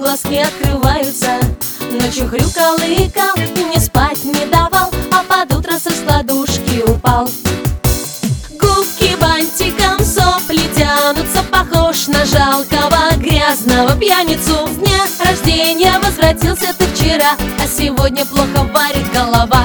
глазки открываются. Ночью хрюкал и икал, и мне спать не давал, а под утро со складушки упал. Губки бантиком, сопли тянутся, похож на жалкого грязного пьяницу. С дня рождения возвратился ты вчера, а сегодня плохо варит голова.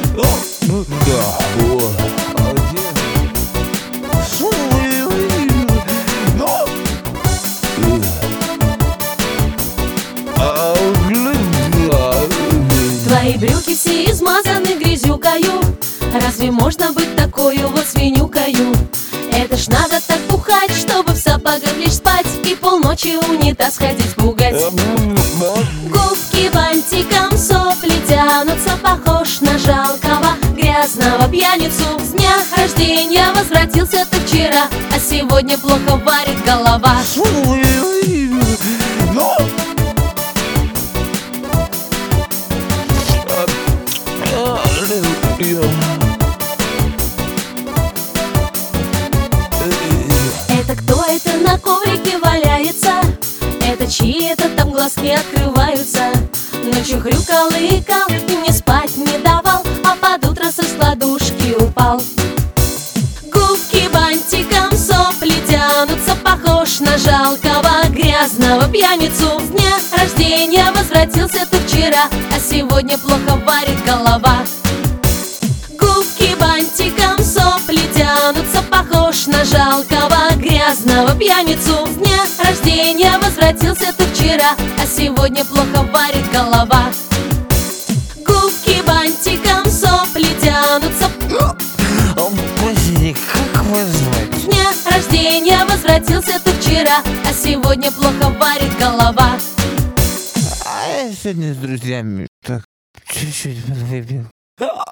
Твои брюки все измазаны грязюкою. Разве можно быть такою вот свинюкою? Это ж надо так бухать, чтобы в сапогах лишь спать и полночи унитаз ходить пугать. Губки бантиком, сопли тянутся, похож на жалкого грязного пьяницу. С дня рождения возвратился ты вчера, а сегодня плохо варит голова. Это кто это на коврике валяется? Это чьи это там глазки открываются? Ночью хрюкал и икал, и мне спать не давал, а под утро со складушки упал. Губки бантиком, сопли тянутся, похож на жалкого грязного пьяницу. С дня рождения возвратился ты вчера, а сегодня плохо варит голова. Губки бантиком, сопли тянутся, похож на жалкого грязного пьяницу. С дня рождения возвратился ты вчера, а сегодня плохо варит голова. Губки бантиком, сопли тянутся. Как вас звать? С дня рождения возвратился ты вчера, а сегодня плохо варит голова. А я сегодня с друзьями так чуть-чуть подвыпил.